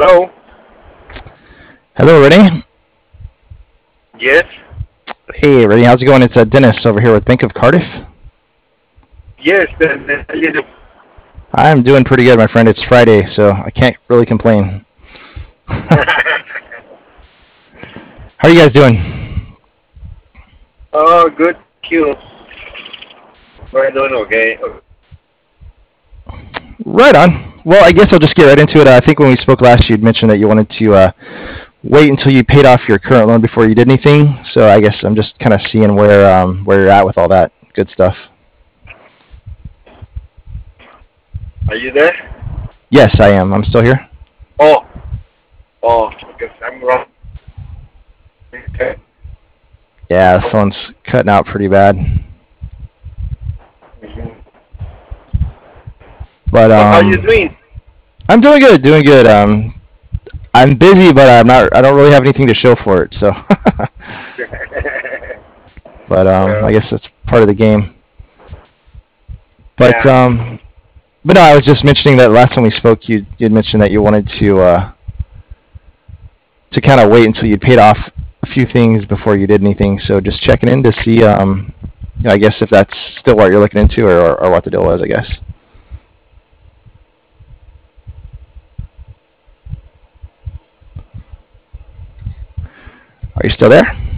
Hello? Hello, Renee. Yes? Hey, Renee, how's it going? It's Dennis over here with Bank of Cardiff. Yes, then you do. I'm doing pretty good, my friend. It's Friday, so I can't really complain. How are you guys doing? Oh, good. Thank you. We're doing okay. Right on. Well, I guess I'll just get right into it. I think when we spoke last, you'd mentioned that you wanted to wait until you paid off your current loan before you did anything. So I guess I'm just kind of seeing where you're at with all that good stuff. Are you there? Yes, I am. I'm still here. Oh, because I'm wrong. Okay. Yeah, the phone's cutting out pretty bad. Mhm. But Well, how you doing? I'm doing good, doing good. I'm busy, but I'm not. I don't really have anything to show for it. So, but I Well, guess that's part of the game. But yeah. but no, I was just mentioning that last time we spoke, you'd mentioned that you wanted to kind of wait until you'd paid off a few things before you did anything. So just checking in to see, I guess if that's still what you're looking into, or what the deal was. I guess. Are you still there?